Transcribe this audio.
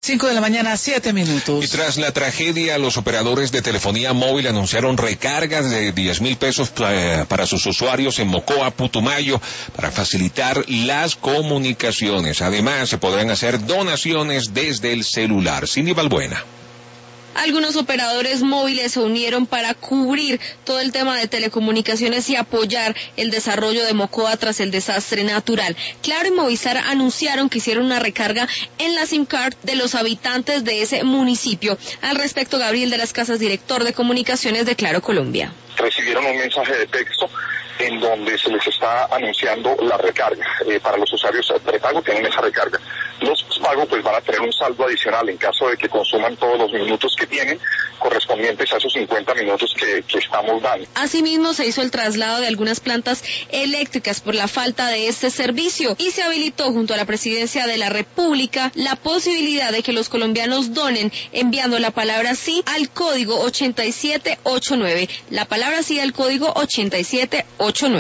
5 de la mañana, 7 minutos. Y tras la tragedia, los operadores de telefonía móvil anunciaron recargas de 10,000 pesos para sus usuarios en Mocoa, Putumayo, para facilitar las comunicaciones. Además, se podrán hacer donaciones desde el celular. Cindy Balbuena. Algunos operadores móviles se unieron para cubrir todo el tema de telecomunicaciones y apoyar el desarrollo de Mocoa tras el desastre natural. Claro y Movistar anunciaron que hicieron una recarga en la SIM card de los habitantes de ese municipio. Al respecto, Gabriel de las Casas, director de comunicaciones de Claro Colombia. Recibieron un mensaje de texto en donde se les está anunciando la recarga. Para los usuarios prepago tienen esa recarga. Los pagos pues van a tener un saldo adicional en caso de que consuman todos los minutos que tienen, correspondientes a esos 50 minutos que estamos dando. Asimismo, se hizo el traslado de algunas plantas eléctricas por la falta de este servicio y se habilitó junto a la Presidencia de la República la posibilidad de que los colombianos donen enviando la palabra sí al código 8789. La palabra sí al código 8789.